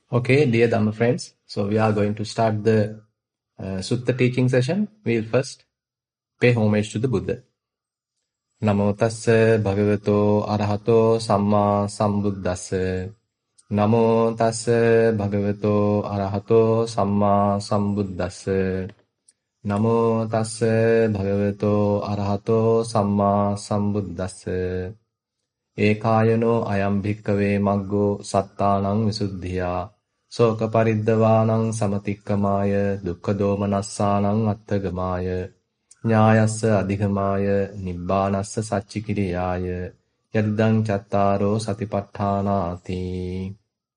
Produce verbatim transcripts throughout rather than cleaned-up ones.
Okay, dear Dhamma friends, so we are going to start the uh, Sutta teaching session. We'll first pay homage to the Buddha. Namo tassa bhagavato arahato samma sambuddhassa. Namo tassa bhagavato arahato samma sambuddhassa. Namo tassa bhagavato arahato samma sambuddhassa. Ekayano ayam bhikkhave maggo sattanang visuddhiya. Soka pariddhavānaṁ samatikkamāya dukkha domanassanam atthagamāya ñāyassa adhigamāya nibbānassa saccikiriyāya yadidaṁ cattaro satipatthānāti.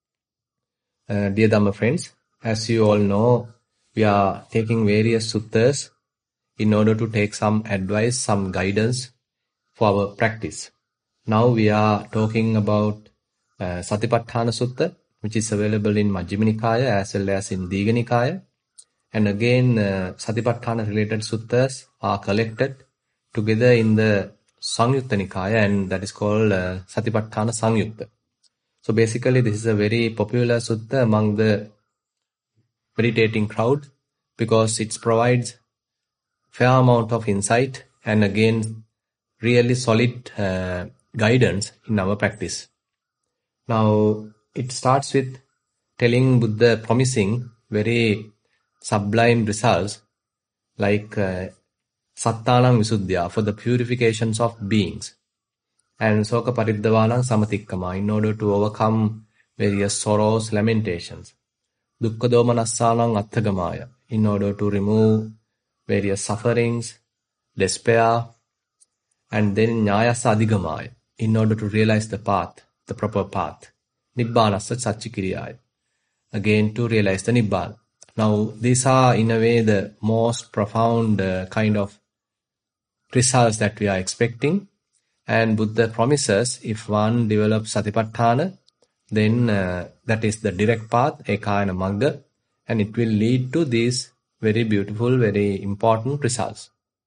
Uh, dear Dhamma friends, as you all know, we are taking various suttas in order to take some advice, some guidance for our practice. Now we are talking about uh, Satipatthana Sutta, which is available in Majjhima Nikaya as well as in Digha Nikaya. And again, uh, Satipatthana related suttas are collected together in the Samyutta Nikaya, and that is called uh, Satipatthana Samyutta. So basically, this is a very popular sutta among the meditating crowd because it provides fair amount of insight and again, really solid uh, guidance in our practice. Now, it starts with telling Buddha promising very sublime results like uh, Sattanam Visuddhya for the purifications of beings and Soka Pariddhavanam Samatikkama in order to overcome various sorrows, lamentations. Dukkha Domanassanam Atthagamaya in order to remove various sufferings, despair, and then Ñāyasa Adhigamaya in order to realize the path, the proper path. Nibbānassa Saccikiriyāya, again to realize the Nibbāna. Now, these are in a way the most profound uh, kind of results that we are expecting. And Buddha promises if one develops Satipatthana, then uh, that is the direct path, Ekayana Magga, and it will lead to these very beautiful, very important results.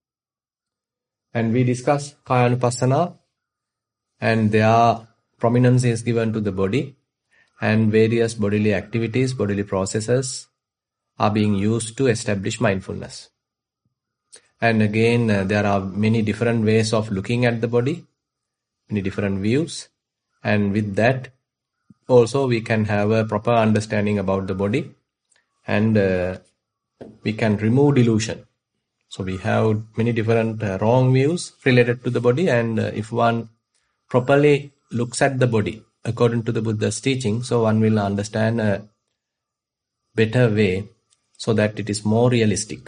And we discuss Kayanupassana, and their prominence is given to the body, and various bodily activities, bodily processes are being used to establish mindfulness. And again, uh, there are many different ways of looking at the body, many different views, and with that, also we can have a proper understanding about the body, and uh, we can remove delusion. So we have many different uh, wrong views related to the body, and uh, if one properly looks at the body according to the Buddha's teaching, so one will understand a better way so that it is more realistic.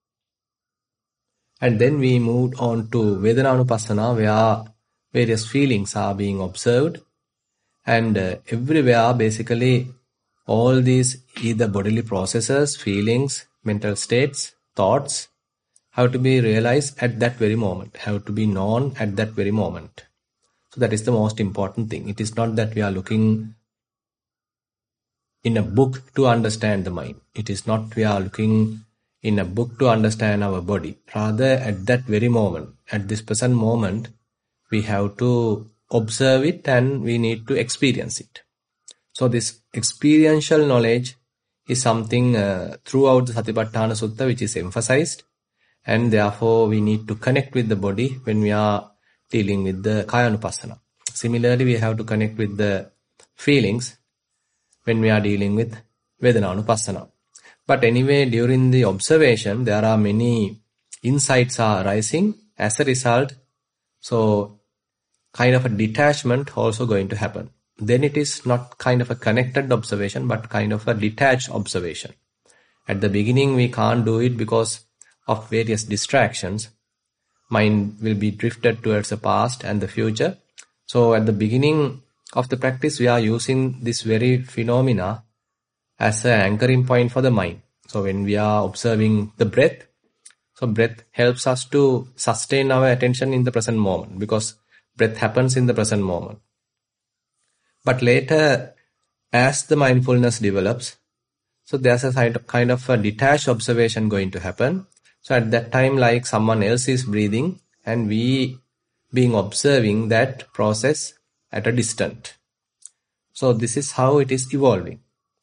And then we moved on to Vedananupassana, where various feelings are being observed, and uh, everywhere basically all these either bodily processes, feelings, mental states, thoughts have to be realized at that very moment, have to be known at that very moment. So that is the most important thing. It is not that we are looking in a book to understand the mind. It is not we are looking in a book to understand our body. Rather, at that very moment, at this present moment, we have to observe it and we need to experience it. So this experiential knowledge is something uh, throughout the Satipatthana Sutta which is emphasized, and therefore we need to connect with the body when we are dealing with the Kayanupassana. Similarly, we have to connect with the feelings when we are dealing with Vedananupassana. But anyway, during the observation, there are many insights are arising as a result. So, kind of a detachment also going to happen. Then it is not kind of a connected observation, but kind of a detached observation. At the beginning, we can't do it because of various distractions. Mind will be drifted towards the past and the future. So at the beginning of the practice, we are using this very phenomena as an anchoring point for the mind. So when we are observing the breath, so breath helps us to sustain our attention in the present moment because breath happens in the present moment. But later, as the mindfulness develops, so there's a kind of a detached observation going to happen. So at that time, like someone else is breathing and we being observing that process at a distance. So this is how it is evolving.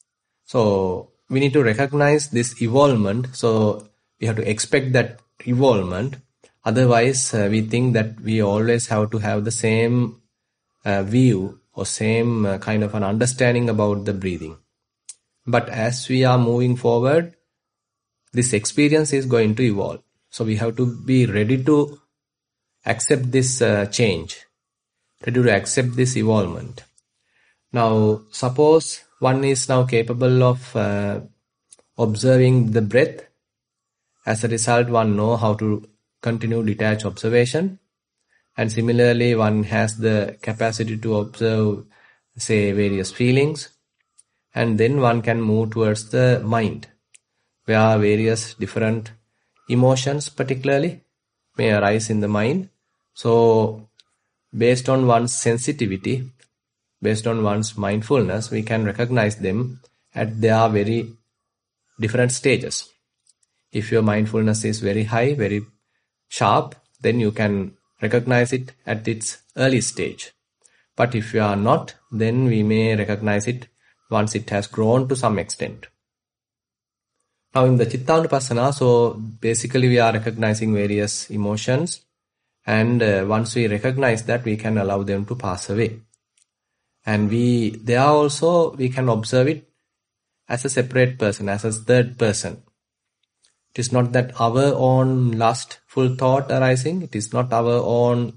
So we need to recognize this evolvement. So we have to expect that evolvement. Otherwise, uh, we think that we always have to have the same uh, view or same uh, kind of an understanding about the breathing. But as we are moving forward, this experience is going to evolve. So we have to be ready to accept this uh, change, ready to accept this evolvement. Now, suppose one is now capable of uh, observing the breath. As a result, one know how to continue detached observation. And similarly, one has the capacity to observe, say, various feelings. And then one can move towards the mind, where various different emotions particularly may arise in the mind. So, based on one's sensitivity, based on one's mindfulness, we can recognize them at their very different stages. If your mindfulness is very high, very sharp, then you can recognize it at its early stage. But if you are not, then we may recognize it once it has grown to some extent. Now in the Chittanupassana, so basically we are recognizing various emotions, and uh, once we recognize that, we can allow them to pass away. And we, there also, we can observe it as a separate person, as a third person. It is not that our own lustful thought arising. It is not our own,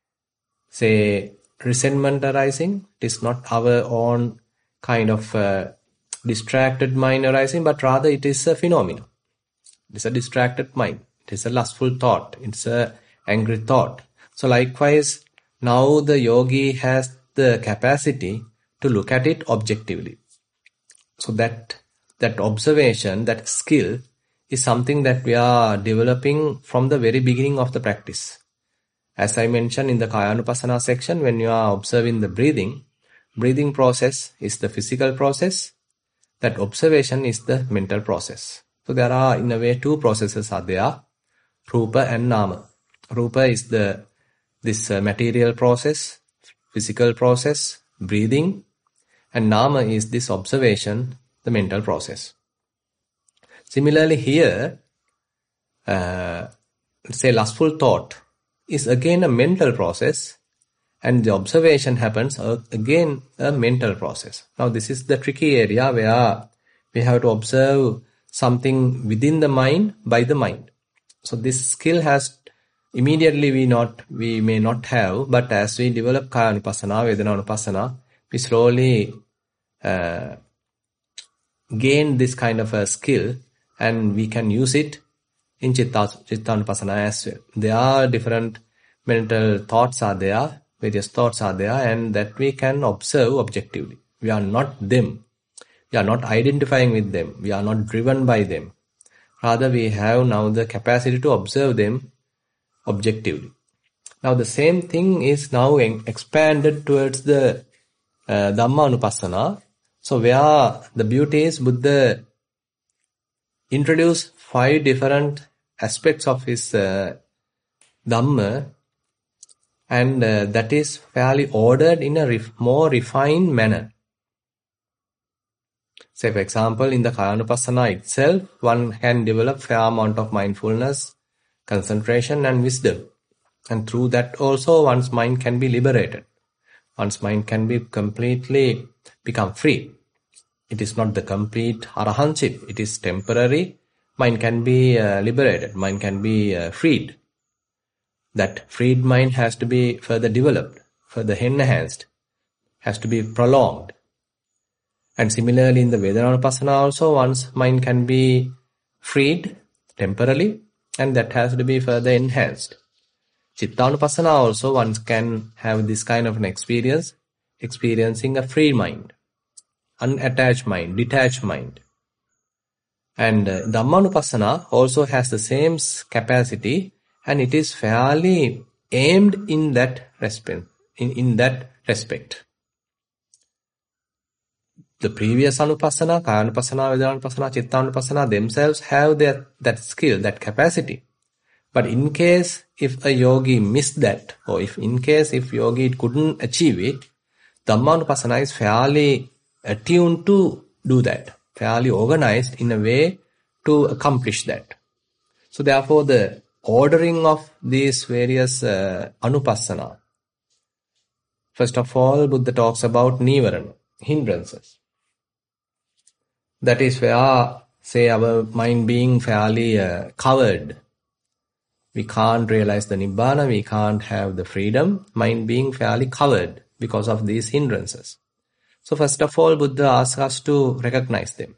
say, resentment arising. It is not our own kind of uh, distracted mind arising, but rather it is a phenomenon. It is a distracted mind. It is a lustful thought. It's a angry thought. So likewise, now the yogi has the capacity to look at it objectively. So that that observation, that skill is something that we are developing from the very beginning of the practice. As I mentioned in the Kayanupassana section, when you are observing the breathing, breathing process is the physical process. That observation is the mental process. So there are, in a way, two processes are there, Rupa and Nama. Rupa is the this uh, material process, physical process, breathing, and Nama is this observation, the mental process. Similarly here, uh, say lustful thought is again a mental process, and the observation happens uh, again a mental process. Now this is the tricky area where we have to observe something within the mind by the mind. So this skill has immediately we not we may not have, but as we develop Kayanupassana, Vedananupassana, we slowly uh, gain this kind of a skill, and we can use it in Chitta, Chittanupassana as well. There are different mental thoughts are there, various thoughts are there, and that we can observe objectively. We are not them. We are not identifying with them. We are not driven by them. Rather, we have now the capacity to observe them objectively. Now, the same thing is now expanded towards the uh, Dhammanupassana. So, where the beauty is Buddha introduced five different aspects of his uh, Dhamma, and uh, that is fairly ordered in a ref more refined manner. Say, for example, in the Kayanupassana itself, one can develop fair amount of mindfulness, concentration and wisdom. And through that also one's mind can be liberated. One's mind can be completely become free. It is not the complete arahantship. It is temporary. Mind can be uh, liberated. Mind can be uh, freed. That freed mind has to be further developed, further enhanced, has to be prolonged. And similarly in the Vedananupassana also, one's mind can be freed temporarily, and that has to be further enhanced. Chittanupassana also, one can have this kind of an experience, experiencing a free mind, unattached mind, detached mind. And uh, Dhammanupassana also has the same capacity, and it is fairly aimed in that respect. In, in that respect. The previous Anupassana, Kayanupassana, Vedananupassana, Chittanupassana themselves have their, that skill, that capacity. But in case if a yogi missed that, or if in case if yogi couldn't achieve it, Dhammanupassana is fairly attuned to do that, fairly organized in a way to accomplish that. So therefore, the ordering of these various uh, anupassana. First of all, Buddha talks about nivarana, hindrances. That is where, say, our mind being fairly uh, covered. We can't realize the nibbana, we can't have the freedom, mind being fairly covered because of these hindrances. So first of all, Buddha asks us to recognize them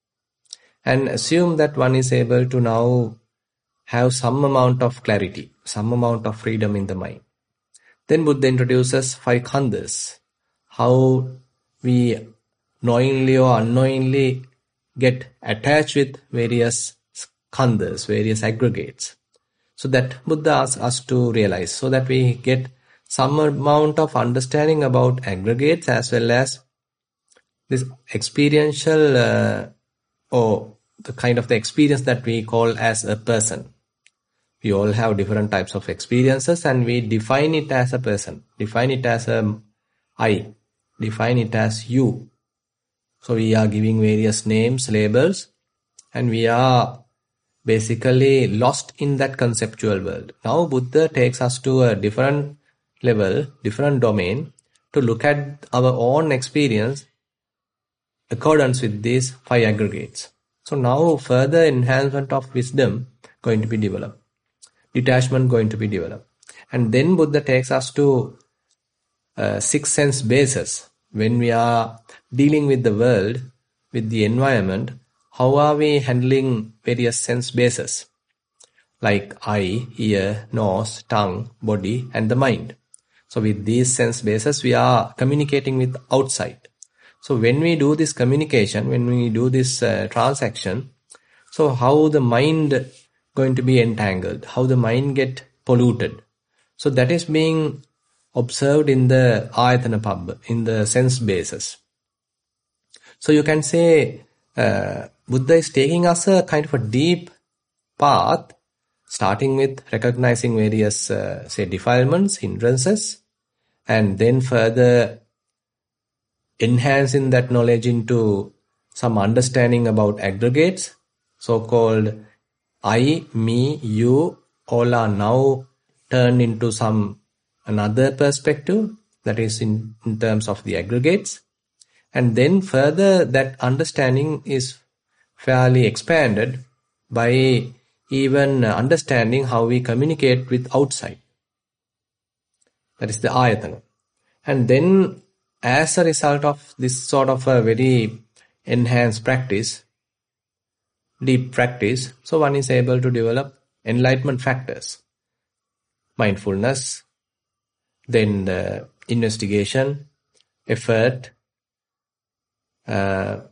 and assume that one is able to now have some amount of clarity, some amount of freedom in the mind. Then Buddha introduces five khandhas, how we knowingly or unknowingly get attached with various khandhas, various aggregates. So that Buddha asks us to realize, so that we get some amount of understanding about aggregates as well as this experiential uh, or the kind of the experience that we call as a person. We all have different types of experiences and we define it as a person, define it as a I, define it as you. So we are giving various names, labels, and we are basically lost in that conceptual world. Now Buddha takes us to a different level, different domain to look at our own experience accordance with these five aggregates. So now further enhancement of wisdom going to be developed. Detachment going to be developed. And then Buddha takes us to uh, six sense bases. When we are dealing with the world, with the environment, how are we handling various sense bases? Like eye, ear, nose, tongue, body, and the mind. So with these sense bases, we are communicating with outside. So when we do this communication, when we do this uh, transaction, so how the mind going to be entangled, how the mind get polluted. So that is being observed in the ayatana pabbha, in the sense bases. So you can say uh, Buddha is taking us a kind of a deep path, starting with recognizing various, uh, say, defilements, hindrances, and then further enhancing that knowledge into some understanding about aggregates, so-called I, me, you, all are now turned into some another perspective, that is in, in terms of the aggregates. And then further that understanding is fairly expanded by even understanding how we communicate with outside. That is the ayatana. And then as a result of this sort of a very enhanced practice, deep practice, so one is able to develop enlightenment factors. Mindfulness, then the investigation, effort, uh,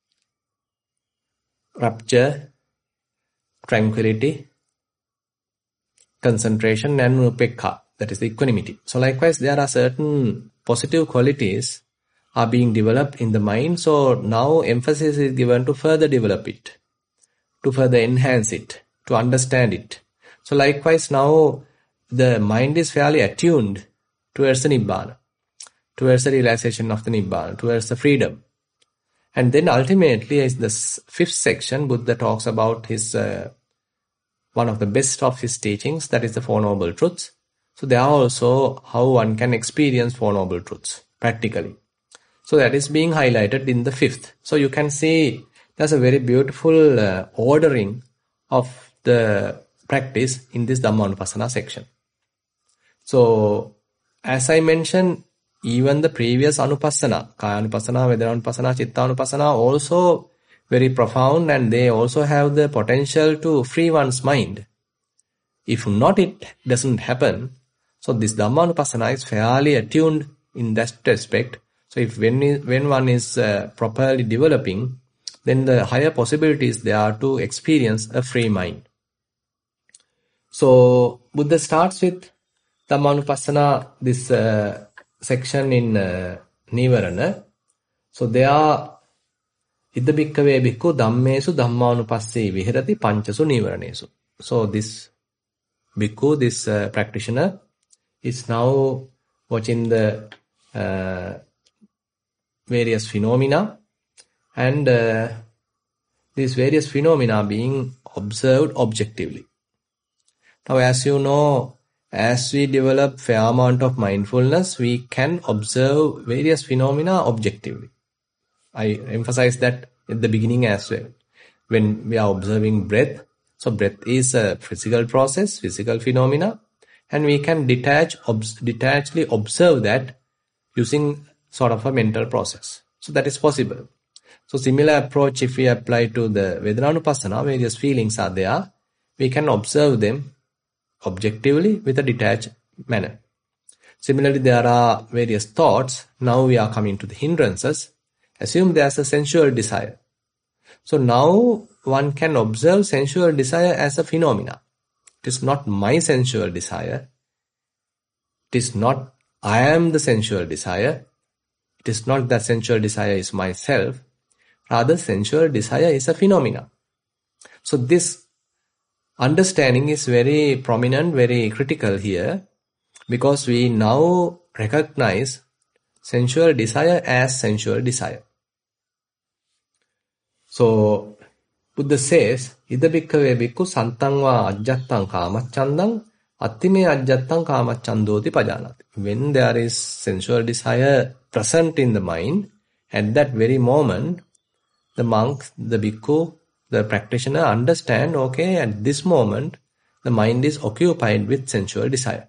rapture, tranquility, concentration, and upekha, that is the equanimity. So likewise, there are certain positive qualities are being developed in the mind. So now emphasis is given to further develop it, to further enhance it, to understand it. So likewise, now the mind is fairly attuned towards the Nibbana, towards the realization of the Nibbana, towards the freedom. And then ultimately, is the fifth section, Buddha talks about his uh, one of the best of his teachings, that is the Four Noble Truths. So there are also how one can experience Four Noble Truths practically. So that is being highlighted in the fifth. So you can see there's a very beautiful uh, ordering of the practice in this Dhammanupassana section. So as I mentioned, even the previous Anupassana, Kaya-anupassana, Vedana-anupassana, Chitta-anupassana, also very profound, and they also have the potential to free one's mind. If not, it doesn't happen. So this Dhammanupassana is fairly attuned in that respect. So if when, when one is uh, properly developing, then the higher possibilities there are to experience a free mind. So Buddha starts with Dhammanupassana, this uh, section in uh, Nivarana. So there are Idda bhikkave bhikkhu dhammesu dhammanupassee vihirati panchasu nivaranesu. So this bhikkhu, this uh, practitioner, is now watching the uh, various phenomena and uh, these various phenomena being observed objectively. Now, as you know, as we develop fair amount of mindfulness, we can observe various phenomena objectively. I emphasize that at the beginning as well. When we are observing breath, so breath is a physical process, physical phenomena, and we can detach, obs detachedly observe that using sort of a mental process. So that is possible. So similar approach if we apply to the Vedanānupassana, various feelings are there, we can observe them objectively with a detached manner. Similarly, there are various thoughts. Now we are coming to the hindrances. Assume there's a sensual desire. So now one can observe sensual desire as a phenomena. It is not my sensual desire. It is not I am the sensual desire. It is not that sensual desire is myself. Rather, sensual desire is a phenomena. So this understanding is very prominent, very critical here, because we now recognize sensual desire as sensual desire. So Buddha says, Ida bhikkhave bhikkhu santang va ajjattam kamachandam attime ajjattam kamachandoti pajanati. When there is sensual desire present in the mind, at that very moment, the monk, the bhikkhu, the practitioner understand, okay, at this moment, the mind is occupied with sensual desire.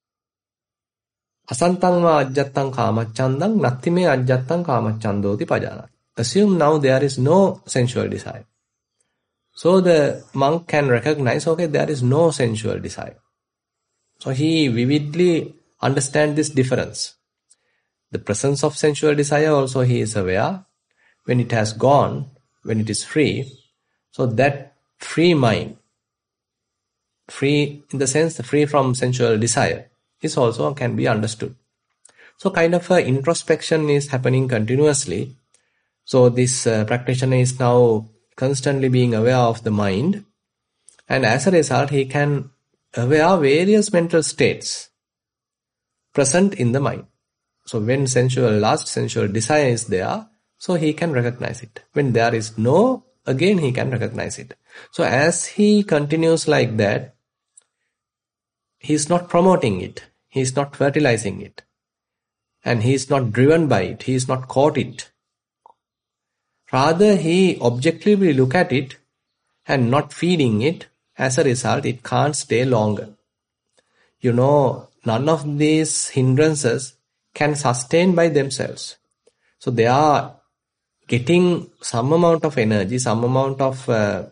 Asantang va ajjattam kamachandam nattime ajjattam kamachandoti pajanati. Assume now there is no sensual desire. So the monk can recognize, okay, there is no sensual desire. So he vividly understands this difference. The presence of sensual desire also he is aware. When it has gone, when it is free, so that free mind, free in the sense free from sensual desire, is also can be understood. So kind of a introspection is happening continuously. So this uh, practitioner is now constantly being aware of the mind, and as a result he can aware various mental states present in the mind. So when sensual lust, sensual desire is there, so he can recognize it. When there is no, again he can recognize it. So as he continues like that, he is not promoting it, he is not fertilizing it, and he is not driven by it, he is not caught it. Rather, he objectively look at it and not feeding it. As a result, it can't stay longer. You know, none of these hindrances can sustain by themselves. So they are getting some amount of energy, some amount of, uh,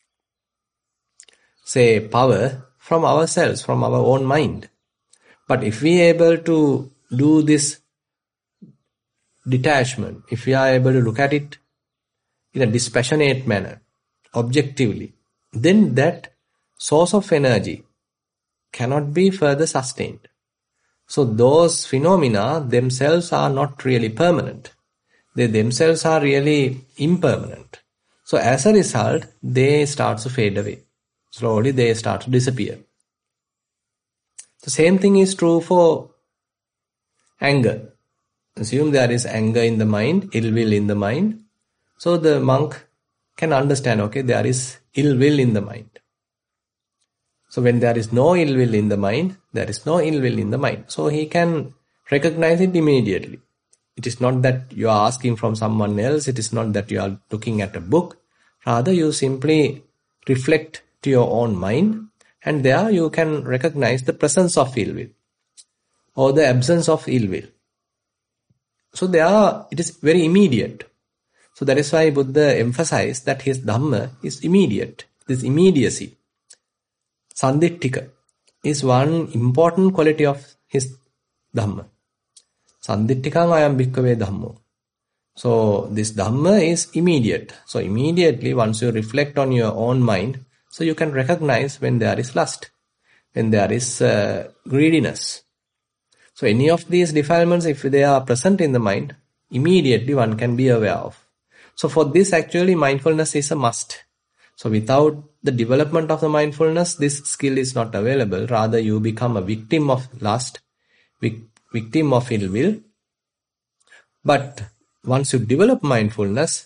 say, power from ourselves, from our own mind. But if we are able to do this detachment, if we are able to look at it in a dispassionate manner, objectively, then that source of energy cannot be further sustained. So those phenomena themselves are not really permanent. They themselves are really impermanent. So as a result, they start to fade away. Slowly they start to disappear. The same thing is true for anger. Assume there is anger in the mind, ill will in the mind. So the monk can understand, okay, there is ill will in the mind. So when there is no ill will in the mind, there is no ill will in the mind. So he can recognize it immediately. It is not that you are asking from someone else. It is not that you are looking at a book. Rather, you simply reflect to your own mind, and there you can recognize the presence of ill will or the absence of ill will. So there, it is very immediate. So that is why Buddha emphasized that his Dhamma is immediate. This immediacy, Sanditthika, is one important quality of his Dhamma. Sanditthikang ayam bhikkhave Dhammo. So this Dhamma is immediate. So immediately once you reflect on your own mind, so you can recognize when there is lust, when there is uh, greediness. So any of these defilements, if they are present in the mind, immediately one can be aware of. So for this actually mindfulness is a must. So without the development of the mindfulness, this skill is not available. Rather you become a victim of lust, vic- victim of ill will. But once you develop mindfulness,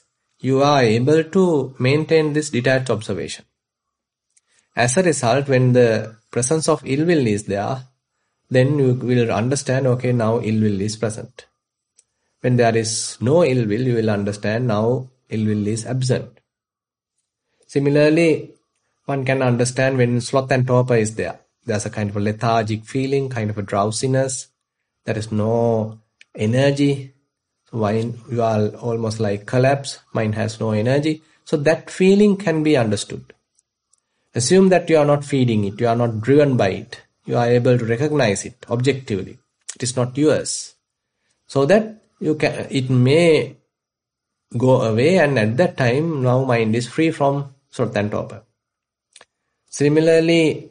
you are able to maintain this detached observation. As a result, when the presence of ill will is there, then you will understand, okay, now ill will is present. When there is no ill will, you will understand now ill will is absent. Similarly, one can understand when sloth and torpor is there. There's a kind of a lethargic feeling, kind of a drowsiness. There is no energy. So when you are almost like collapse, mind has no energy. So that feeling can be understood. Assume that you are not feeding it, you are not driven by it. You are able to recognize it objectively. It is not yours. So that you can, it may go away, and at that time, now mind is free from sloth and torpor. Similarly,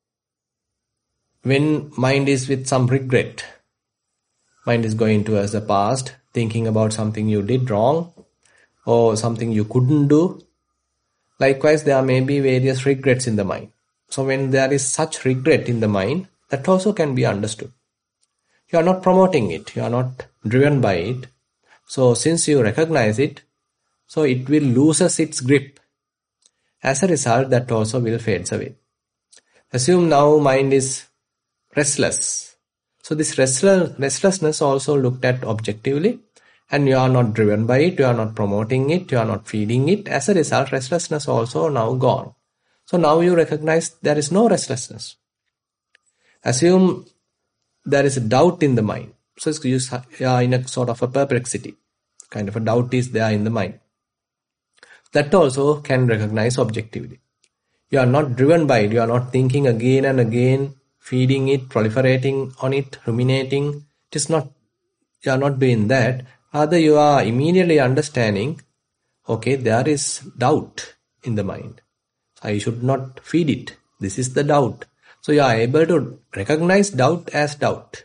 when mind is with some regret, mind is going towards the past, thinking about something you did wrong or something you couldn't do. Likewise, there may be various regrets in the mind. So when there is such regret in the mind, that also can be understood. You are not promoting it, you are not driven by it. So since you recognize it, so it will loses its grip. As a result, that also will fade away. Assume now mind is restless. So this restless, restlessness also looked at objectively, and you are not driven by it, you are not promoting it, you are not feeding it. As a result, restlessness also now gone. So now you recognize there is no restlessness. Assume there is a doubt in the mind. So you are in a sort of a perplexity. Kind of a doubt is there in the mind. That also can recognize objectively. You are not driven by it, you are not thinking again and again, feeding it, proliferating on it, ruminating. It is not, you are not doing that. Rather, you are immediately understanding, okay, there is doubt in the mind. I should not feed it. This is the doubt. So you are able to recognize doubt as doubt.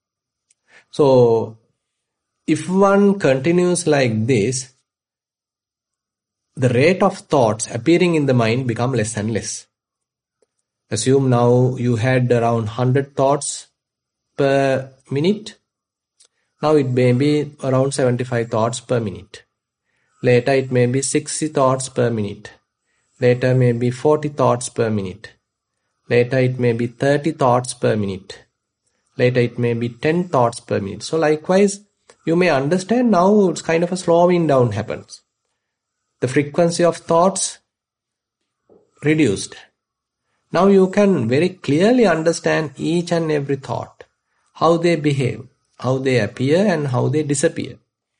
So if one continues like this, the rate of thoughts appearing in the mind become less and less. Assume now you had around one hundred thoughts per minute. Now it may be around seventy-five thoughts per minute. Later it may be sixty thoughts per minute. Later may be forty thoughts per minute. Later it may be thirty thoughts per minute. Later it may be ten thoughts per minute. So likewise, you may understand now it's kind of a slowing down happens. The frequency of thoughts reduced. Now you can very clearly understand each and every thought, how they behave, how they appear and how they disappear.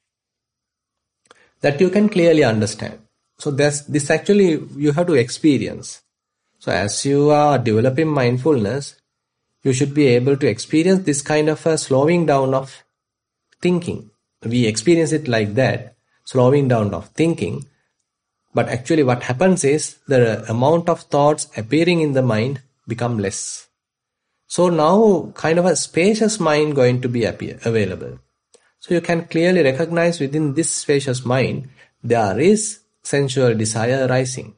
That you can clearly understand. So that's, this actually you have to experience. So as you are developing mindfulness, you should be able to experience this kind of a slowing down of thinking. We experience it like that, slowing down of thinking. But actually what happens is the amount of thoughts appearing in the mind become less. So now kind of a spacious mind going to be appear, available. So you can clearly recognize within this spacious mind, there is sensual desire arising.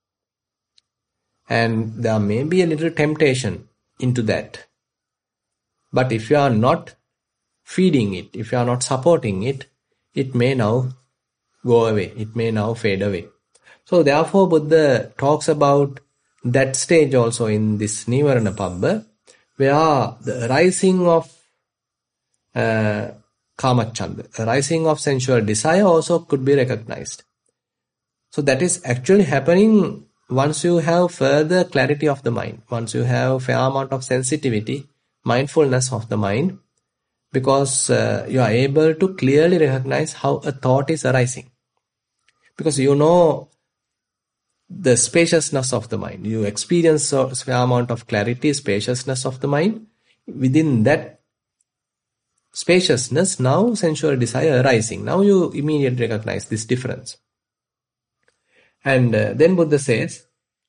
And there may be a little temptation into that. But if you are not feeding it, if you are not supporting it, it may now go away. It may now fade away. So therefore Buddha talks about that stage also in this Nivarana Pabbha, where the arising of uh, Kamacchanda, arising of sensual desire also could be recognized. So that is actually happening once you have further clarity of the mind, once you have fair amount of sensitivity, mindfulness of the mind, because uh, you are able to clearly recognize how a thought is arising. Because you know the spaciousness of the mind. You experience a fair amount of clarity, spaciousness of the mind. Within that spaciousness, now sensual desire arising. Now you immediately recognize this difference. And uh, then Buddha says,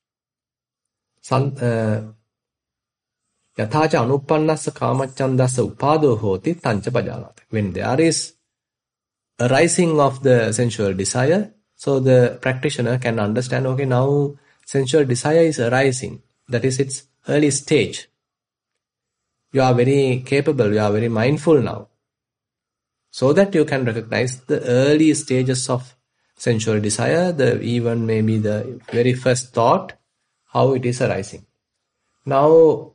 Yathacha anuppannassa kamachandassa upado hoti tancha pajanati. When there is a rising of the sensual desire, so the practitioner can understand, okay, now sensual desire is arising. That is its early stage. You are very capable, you are very mindful now. So that you can recognize the early stages of sensual desire, the even maybe the very first thought, how it is arising. Now,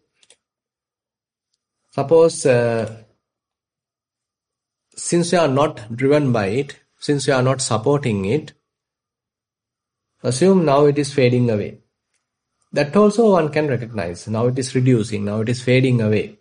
suppose uh, since you are not driven by it, since you are not supporting it, assume now it is fading away. That also one can recognize. Now it is reducing, now it is fading away.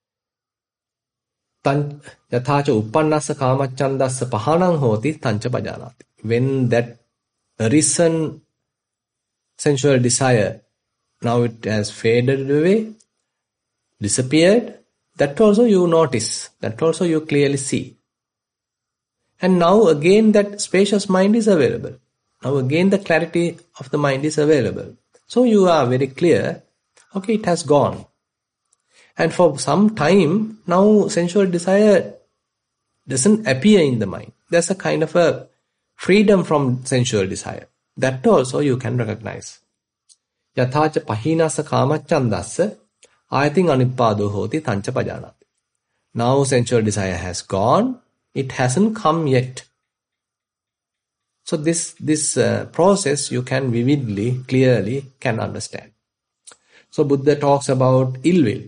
Yathacha uppannassa kamachandassa pahanam hoti tancha pajanati. When that arisen sensual desire, now it has faded away, disappeared, that also you notice, that also you clearly see. And now again that spacious mind is available. Now again the clarity of the mind is available. So you are very clear, okay, it has gone. And for some time, now sensual desire doesn't appear in the mind. There's a kind of a freedom from sensual desire. That also you can recognize. Yathacha pahinassa kamachandassa ayating anippado hoti tancha pajanati. Now sensual desire has gone. It hasn't come yet. So this, this uh, process you can vividly, clearly can understand. So Buddha talks about ill will.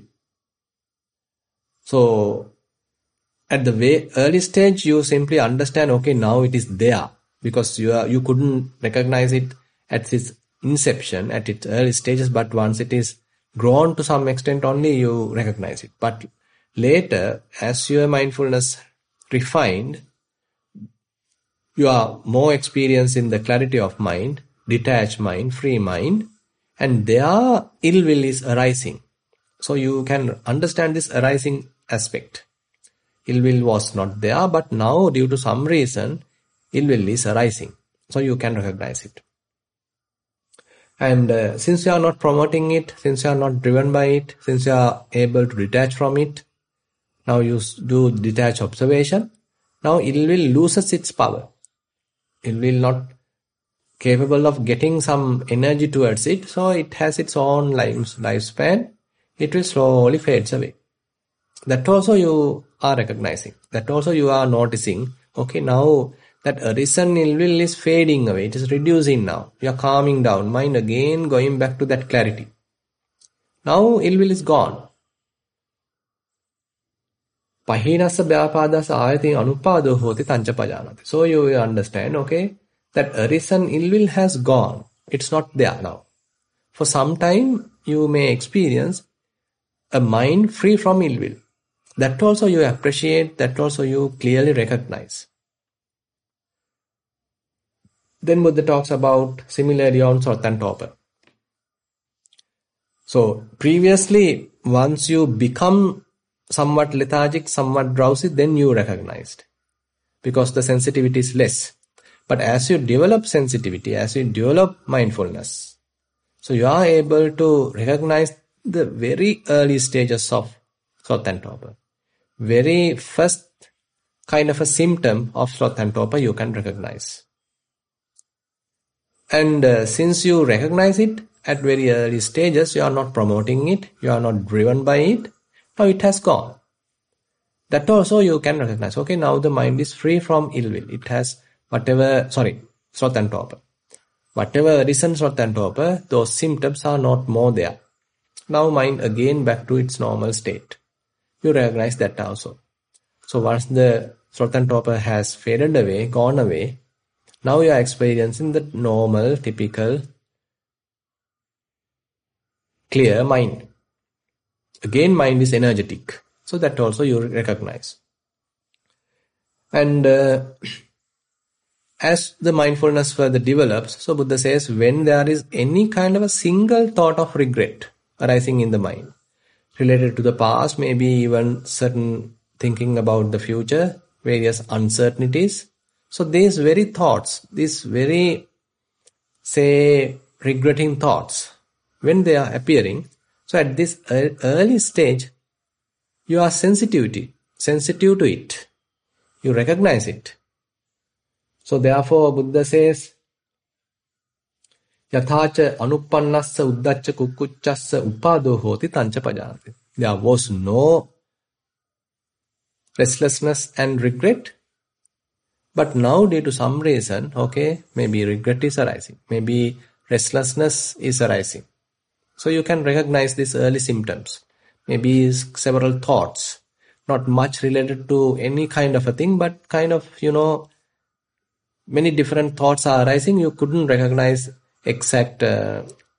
So at the way, early stage you simply understand, okay, now it is there. Because you are, you couldn't recognize it at its inception, at its early stages, but once it is grown to some extent only you recognize it. But later, as your mindfulness refined, you are more experienced in the clarity of mind, detached mind, free mind, and there ill will is arising. So you can understand this arising aspect. Ill will was not there, but now due to some reason, ill will is arising. So you can recognize it. And uh, since you are not promoting it, since you are not driven by it, since you are able to detach from it, now you do detached observation. Now ill will loses its power. It will not capable of getting some energy towards it, so it has its own life, lifespan. It will slowly fades away. That also you are recognizing. That also you are noticing. Okay, now that arisen ill will is fading away. It is reducing now. You are calming down. Mind again going back to that clarity. Now ill will is gone. Pahinassa vyapadasa ayati anupado hoti tancha pajanati. So you will understand, okay, that arisen ill will has gone. It's not there now. For some time, you may experience a mind free from ill will. That also you appreciate, that also you clearly recognize. Then Buddha talks about similarly on Sota and Torpor. So previously, once you become somewhat lethargic, somewhat drowsy, then you recognized. Because the sensitivity is less. But as you develop sensitivity, as you develop mindfulness, so you are able to recognize the very early stages of Sota and Torpor. Very first kind of a symptom of Sota and Torpor you can recognize. And uh, since you recognize it at very early stages, you are not promoting it, you are not driven by it, now it has gone. That also you can recognize. Okay, now the mind is free from ill will. It has whatever, sorry, Sota and Torpor. Whatever arisen Sota and Torpor, those symptoms are not more there. Now mind again back to its normal state. You recognize that also. So once the Sota and Torpor has faded away, gone away, now you are experiencing the normal, typical, clear mind. Again, mind is energetic. So that also you recognize. And uh, as the mindfulness further develops, so Buddha says, when there is any kind of a single thought of regret arising in the mind, related to the past, maybe even certain thinking about the future, various uncertainties. So these very thoughts, these very, say, regretting thoughts, when they are appearing, so at this early stage, you are sensitivity, sensitive to it. You recognize it. So therefore, Buddha says, Yathacha anuppannassa uddacha kukkuccassa upado hoti tancha pajanati. There was no restlessness and regret. But now due to some reason, okay, maybe regret is arising, maybe restlessness is arising. So you can recognize these early symptoms. Maybe several thoughts, not much related to any kind of a thing, but kind of, you know, many different thoughts are arising. You couldn't recognize exact uh,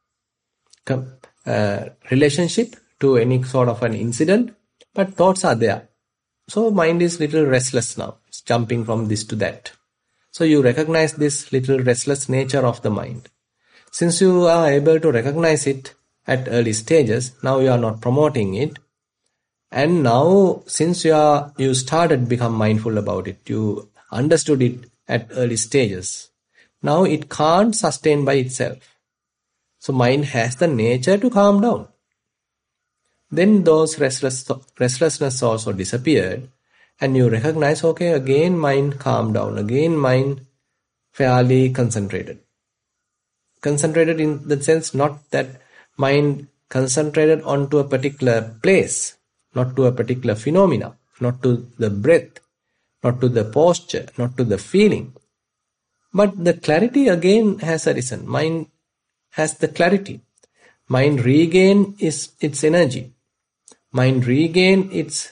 uh, relationship to any sort of an incident, but thoughts are there. So mind is little restless now. It's jumping from this to that. So you recognize this little restless nature of the mind. Since you are able to recognize it at early stages, now you are not promoting it. And now since you are you started become mindful about it, you understood it at early stages. Now it can't sustain by itself. So mind has the nature to calm down. Then those restless, restlessness also disappeared, and you recognize, okay, again mind calmed down, again mind fairly concentrated. Concentrated in the sense not that mind concentrated onto a particular place, not to a particular phenomena, not to the breath, not to the posture, not to the feeling. But the clarity again has arisen. Mind has the clarity. Mind regain is its energy. Mind regain its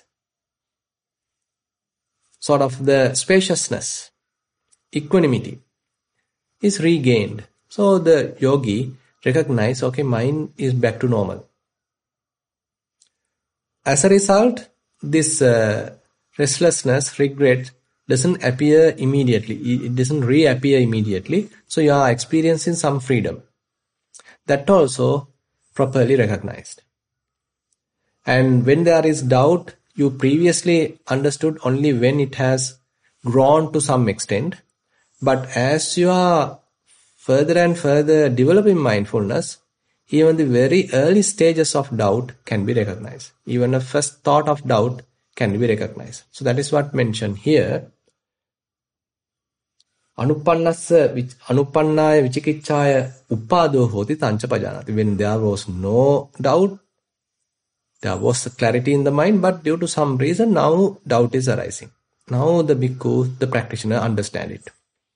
sort of the spaciousness, equanimity is regained. So the yogi recognize, okay, mind is back to normal. As a result, this uh, restlessness, regret doesn't appear immediately. It doesn't reappear immediately. So you are experiencing some freedom. That also properly recognized. And when there is doubt, you previously understood only when it has grown to some extent. But as you are further and further developing mindfulness, even the very early stages of doubt can be recognized. Even a first thought of doubt can be recognized. So that is what mentioned here. Anupannassa anupannaya vichikiccaya uppado hoti tancha pajanati. When there was no doubt, there was clarity in the mind, but due to some reason now doubt is arising. Now the bhikkhu, the practitioner, understand it.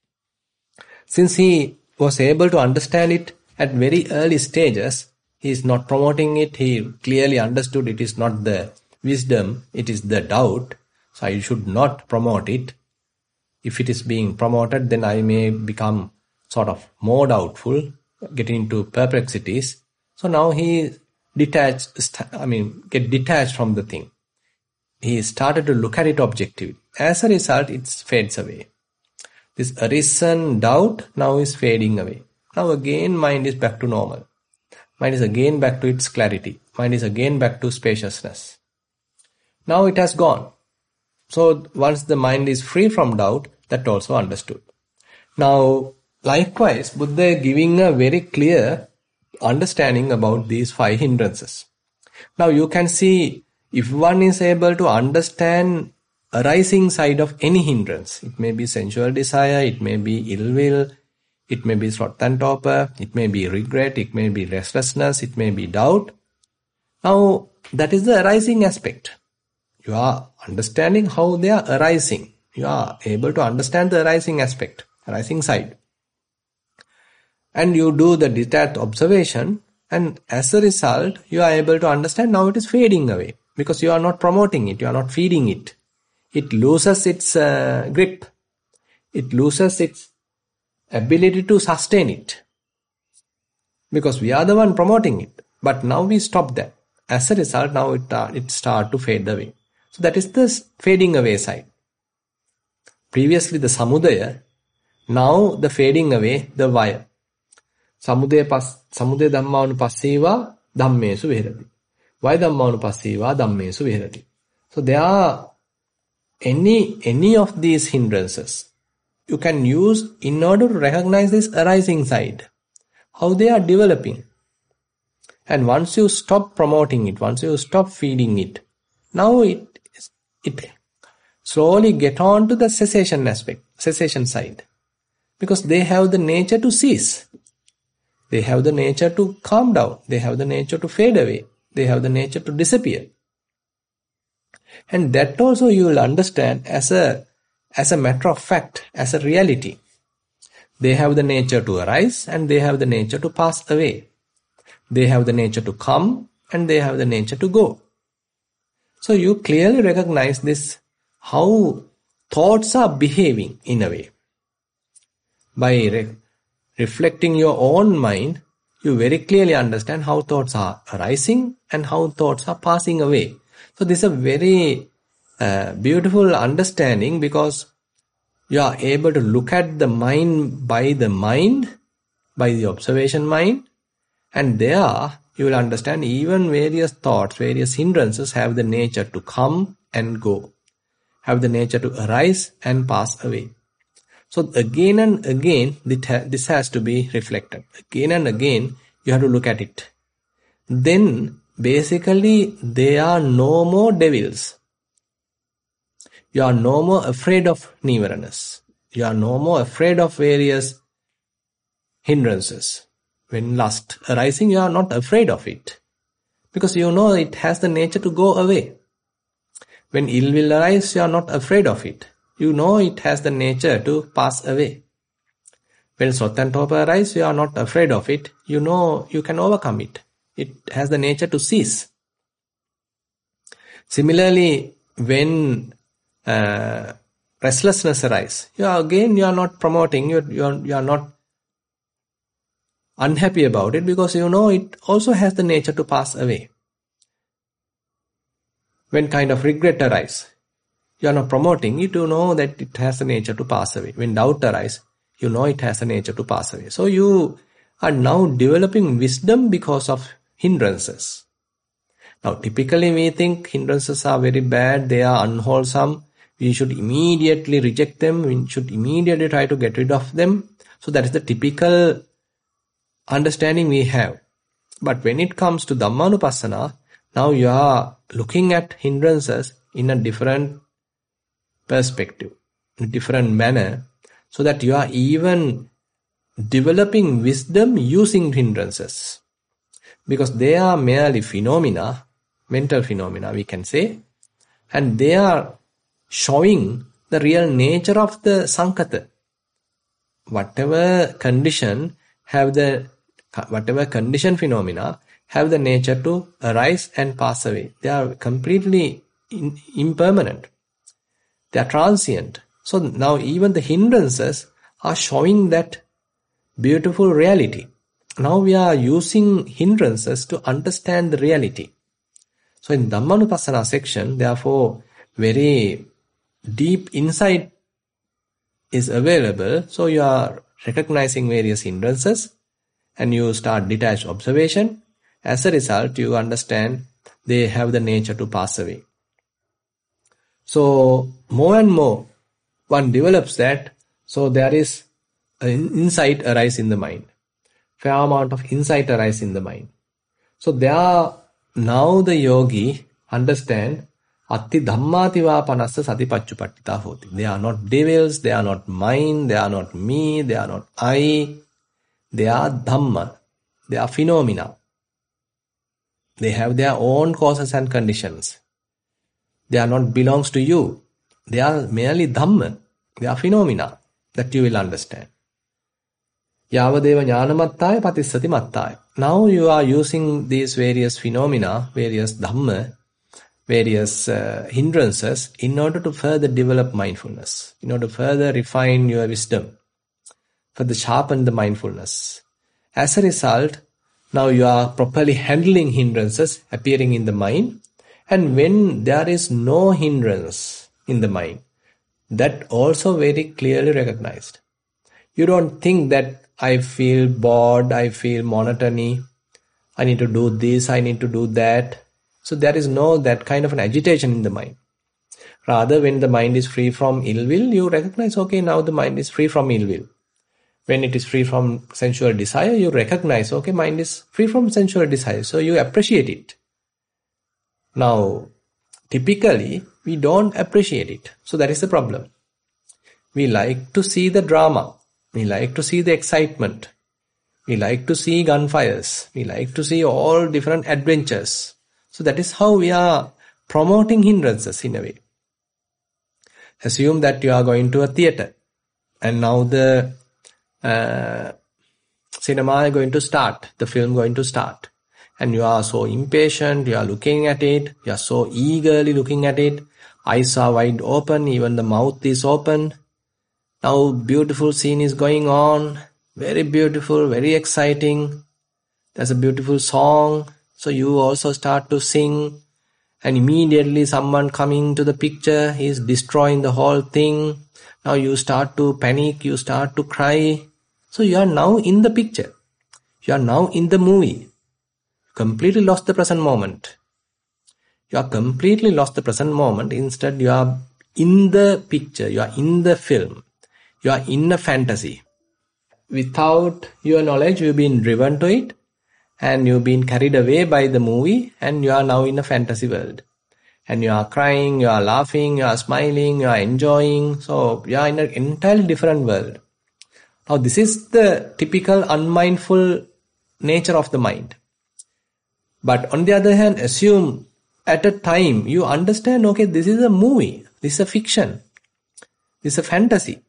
Since he was able to understand it at very early stages, he is not promoting it. He clearly understood it is not the wisdom, it is the doubt. So I should not promote it. If it is being promoted, then I may become sort of more doubtful, getting into perplexities. So now he detached, I mean, get detached from the thing. He started to look at it objectively. As a result, it fades away. This arisen doubt now is fading away. Now again, mind is back to normal. Mind is again back to its clarity. Mind is again back to spaciousness. Now it has gone. So once the mind is free from doubt, that also understood. Now, likewise, Buddha is giving a very clear understanding about these five hindrances. Now you can see if one is able to understand arising side of any hindrance, it may be sensual desire, it may be ill will, it may be sloth-and-torpor, it may be regret, it may be restlessness, it may be doubt. Now that is the arising aspect. You are understanding how they are arising. You are able to understand the arising aspect, arising side. And you do the detached observation, and as a result, you are able to understand now it is fading away because you are not promoting it, you are not feeding it. It loses its uh, grip. It loses its ability to sustain it because we are the one promoting it. But now we stop that. As a result, now it, uh, it starts to fade away. So that is the fading away side. Previously the samudaya, now the fading away, the vaya. Samudaya pas, samudaya dhammanupasseva dhammesu viharati. Vaya dhammanupasseva dhammesu viharati. So there are any, any of these hindrances you can use in order to recognize this arising side, how they are developing. And once you stop promoting it, once you stop feeding it, now it, it slowly get on to the cessation aspect, cessation side. Because they have the nature to cease. They have the nature to calm down. They have the nature to fade away. They have the nature to disappear. And that also you will understand as a, as a matter of fact, as a reality. They have the nature to arise and they have the nature to pass away. They have the nature to come and they have the nature to go. So you clearly recognize this, how thoughts are behaving in a way. By re- reflecting your own mind, you very clearly understand how thoughts are arising and how thoughts are passing away. So this is a very uh, beautiful understanding, because you are able to look at the mind by the mind, by the observation mind, and there you will understand even various thoughts, various hindrances have the nature to come and go, have the nature to arise and pass away. So again and again, this has to be reflected. Again and again, you have to look at it. Then, basically, they are no more devils. You are no more afraid of Nivaranas. You are no more afraid of various hindrances. When lust arising, you are not afraid of it, because you know it has the nature to go away. When ill will arise, you are not afraid of it. You know it has the nature to pass away. When sloth and torpor arise, you are not afraid of it. You know you can overcome it. It has the nature to cease. Similarly, when uh, restlessness arises, you are again you are not promoting. You you are, you are not unhappy about it, because you know it also has the nature to pass away. When kind of regret arises, you are not promoting, you do know that it has the nature to pass away. When doubt arises, you know it has the nature to pass away. So you are now developing wisdom because of hindrances. Now typically we think hindrances are very bad, they are unwholesome, we should immediately reject them, we should immediately try to get rid of them. So that is the typical understanding we have. But when it comes to Dhammanupassana, now you are looking at hindrances in a different perspective, in a different manner, so that you are even developing wisdom using hindrances. Because they are merely phenomena, mental phenomena we can say, and they are showing the real nature of the Sankata. Whatever condition have the, whatever condition phenomena have the nature to arise and pass away. They are completely in, impermanent. They are transient. So now even the hindrances are showing that beautiful reality. Now we are using hindrances to understand the reality. So in Dhammanupassana section, therefore, very deep insight is available. So you are recognizing various hindrances and you start detached observation. As a result, you understand they have the nature to pass away. So more and more one develops that, so there is an insight arise in the mind. Fair amount of insight arise in the mind. So there now the yogi understand Atti Dhammativa Panassa Satipachupattita Hoti. They are not devils, they are not mine, they are not me, they are not I. They are Dhamma. They are phenomena. They have their own causes and conditions. They are not belongs to you. They are merely Dhamma. They are phenomena that you will understand. Yavadeva jnanamattaya patissati mattaya. Now you are using these various phenomena, various Dhamma, various uh, hindrances in order to further develop mindfulness, in order to further refine your wisdom, further sharpen the mindfulness. As a result, now you are properly handling hindrances appearing in the mind, and when there is no hindrance in the mind, that also very clearly recognized. You don't think that I feel bored, I feel monotony, I need to do this, I need to do that. So there is no that kind of an agitation in the mind. Rather, when the mind is free from ill will, you recognize, okay, now the mind is free from ill will. When it is free from sensual desire, you recognize, okay, mind is free from sensual desire. So you appreciate it. Now, typically, we don't appreciate it. So that is the problem. We like to see the drama. We like to see the excitement. We like to see gunfires. We like to see all different adventures. So that is how we are promoting hindrances in a way. Assume that you are going to a theater and now the uh, cinema is going to start, the film going to start. And you are so impatient, you are looking at it, you are so eagerly looking at it. Eyes are wide open, even the mouth is open. Now beautiful scene is going on, very beautiful, very exciting. There's a beautiful song, so you also start to sing. And immediately someone coming to the picture is destroying the whole thing. Now you start to panic, you start to cry. So you are now in the picture. You are now in the movie. Completely lost the present moment. You are completely lost the present moment. Instead, you are in the picture. You are in the film. You are in a fantasy. Without your knowledge, you've been driven to it. And you've been carried away by the movie. And you are now in a fantasy world. And you are crying, you are laughing, you are smiling, you are enjoying. So, you are in an entirely different world. Now, this is the typical unmindful nature of the mind. But on the other hand, assume at a time you understand, okay, this is a movie, this is a fiction, this is a fantasy.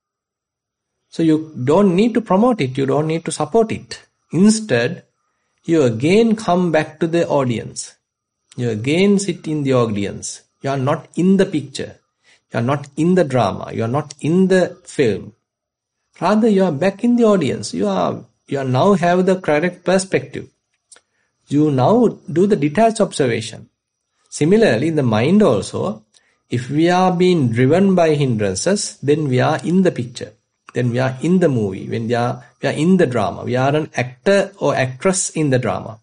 So you don't need to promote it, you don't need to support it. Instead, you again come back to the audience. You again sit in the audience. You are not in the picture. You are not in the drama. You are not in the film. Rather, you are back in the audience. You are, you are now have the correct perspective. You now do the detached observation. Similarly, in the mind also, if we are being driven by hindrances, then we are in the picture. Then we are in the movie. When we are, we are in the drama. We are an actor or actress in the drama.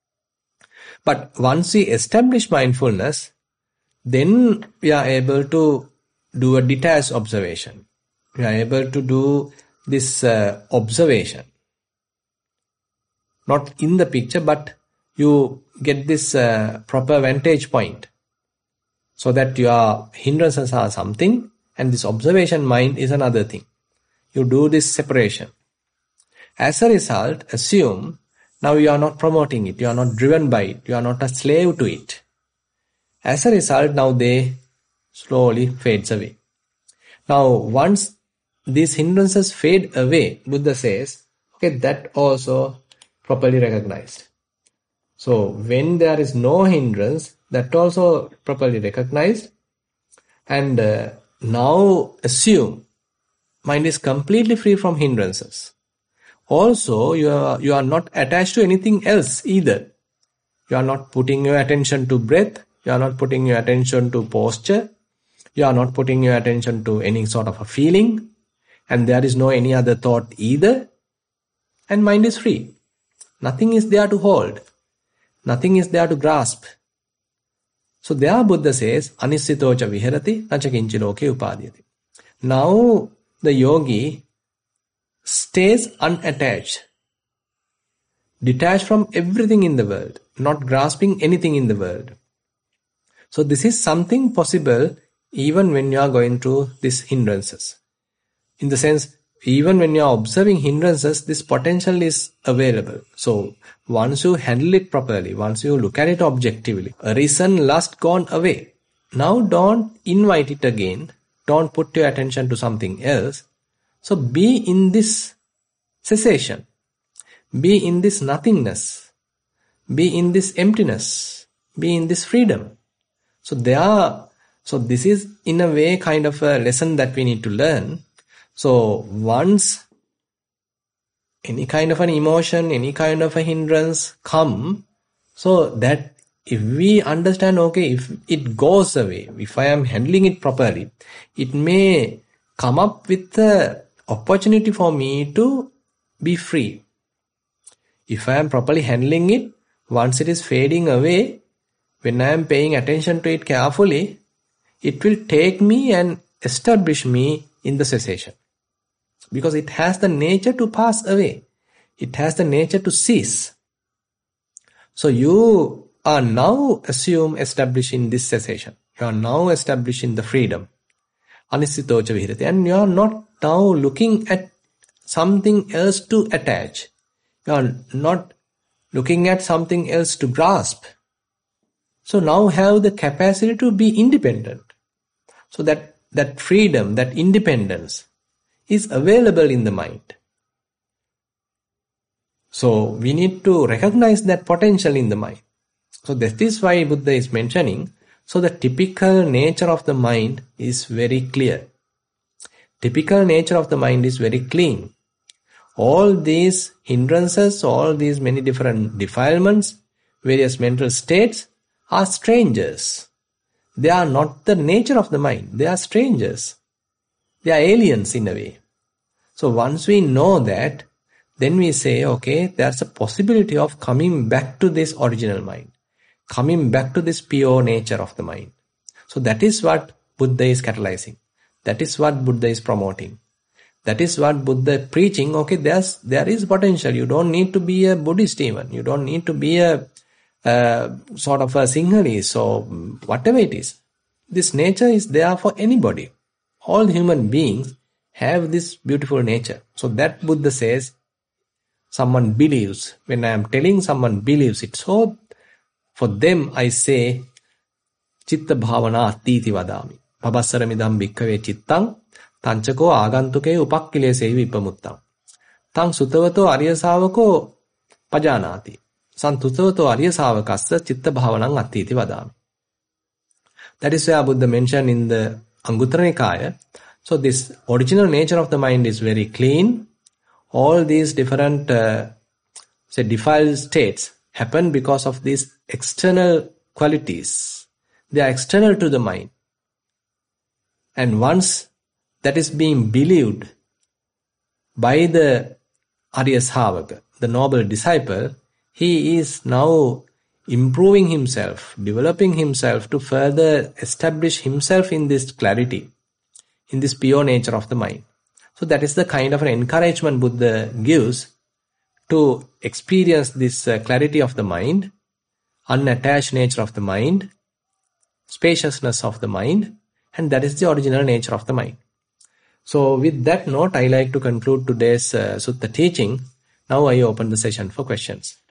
But once we establish mindfulness, then we are able to do a detached observation. We are able to do this uh, observation. Not in the picture, but you get this uh, proper vantage point. So that your hindrances are something and this observation mind is another thing. You do this separation. As a result, assume now you are not promoting it, you are not driven by it, you are not a slave to it. As a result, now they slowly fades away. Now, once these hindrances fade away, Buddha says, okay, that also properly recognized. So, when there is no hindrance, that also properly recognized. And uh, now assume mind is completely free from hindrances. Also, you are, you are not attached to anything else either. You are not putting your attention to breath. You are not putting your attention to posture. You are not putting your attention to any sort of a feeling. And there is no any other thought either. And mind is free. Nothing is there to hold. Nothing is there to grasp. So there Buddha says, Anisitocha viharati nacha kinchi loke upadhyati. Now the yogi stays unattached, detached from everything in the world, not grasping anything in the world. So this is something possible even when you are going through these hindrances. In the sense, even when you are observing hindrances, this potential is available. So once you handle it properly, once you look at it objectively, arisen, lust gone away. Now don't invite it again. Don't put your attention to something else. So be in this cessation. Be in this nothingness. Be in this emptiness. Be in this freedom. So there are, so this is in a way kind of a lesson that we need to learn. So once any kind of an emotion, any kind of a hindrance come, so that if we understand, okay, if it goes away, if I am handling it properly, it may come up with the opportunity for me to be free. If I am properly handling it, once it is fading away, when I am paying attention to it carefully, it will take me and establish me in the cessation. Because it has the nature to pass away. It has the nature to cease. So you are now assume establishing this cessation. You are now establishing the freedom. Anisitocha viharati. And you are not now looking at something else to attach. You are not looking at something else to grasp. So now have the capacity to be independent. So that that freedom, that independence is available in the mind. So we need to recognize that potential in the mind. So that is why Buddha is mentioning, so the typical nature of the mind is very clear. Typical nature of the mind is very clean. All these hindrances, all these many different defilements, various mental states are strangers. They are not the nature of the mind. They are strangers. They are aliens in a way. So once we know that, then we say, okay, there's a possibility of coming back to this original mind, coming back to this pure nature of the mind. So that is what Buddha is catalyzing. That is what Buddha is promoting. That is what Buddha is preaching. Okay, there's, there is potential. You don't need to be a Buddhist even. You don't need to be a uh, sort of a Sinhalese or whatever it is. This nature is there for anybody. All human beings have this beautiful nature. So that Buddha says, someone believes. When I am telling someone believes it. So for them I say, Chitta bhavana attiti vadami. Pabassaramidam bhikkhave chittang tanchako agantuke upakkilese vippamuttang. Tang sutavato arya savako pajanati. Santutavato arya savakassa chitta bhavanang attiti vadami. That is where Buddha mentioned in the Anguttara Nikaya. So this original nature of the mind is very clean. All these different, uh, say, defiled states happen because of these external qualities. They are external to the mind. And once that is being believed by the Arya Sāvaka, the noble disciple, he is now improving himself, developing himself to further establish himself in this clarity, in this pure nature of the mind. So that is the kind of an encouragement Buddha gives to experience this uh, clarity of the mind, unattached nature of the mind, spaciousness of the mind, and that is the original nature of the mind. So with that note, I like to conclude today's uh, Sutta teaching. Now I open the session for questions.